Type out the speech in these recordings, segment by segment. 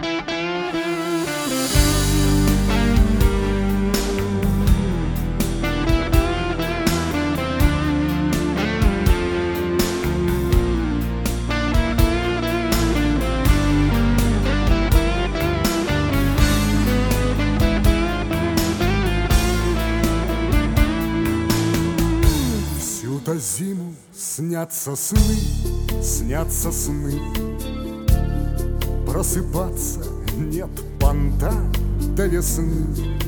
Всю-то зиму снятся сны, просыпаться нет понта до весны.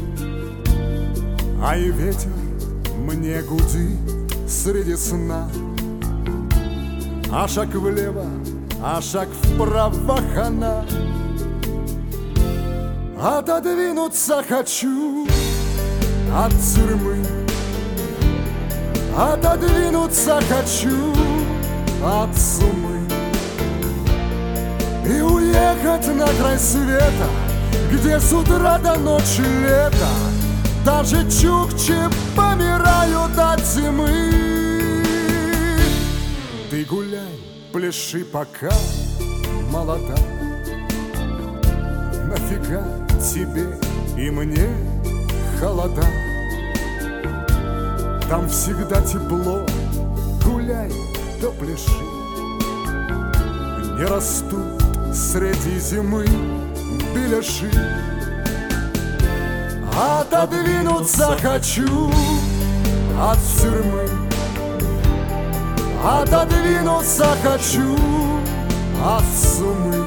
А и ветер мне гудит среди сна. А шаг влево, а шаг вправо хана. Отодвинуться хочу от тюрьмы, отодвинуться хочу от сумы и уехать на край света, где с утра до ночи лето. Даже чукчи помирают от зимы. Ты гуляй, пляши, пока молода. Нафига тебе и мне холода? Там всегда тепло, гуляй да пляши. Не растут среди зимы беляши. Отодвинуться хочу от тюрьмы, отодвинуться хочу от сумы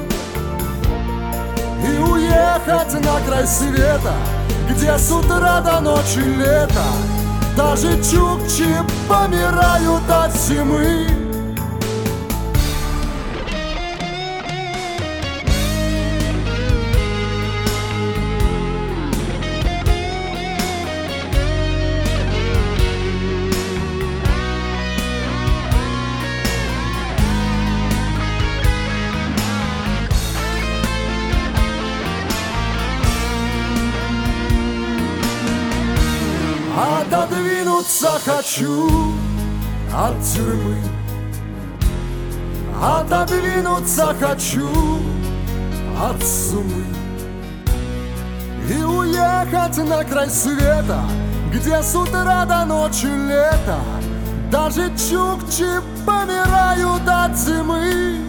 и уехать на край света, где с утра до ночи лето. Даже чукчи помирают от зимы. Отодвинуться хочу от тюрьмы, отодвинуться хочу от сумы и уехать на край света, где с утра до ночи лето. Даже чукчи помирают от зимы.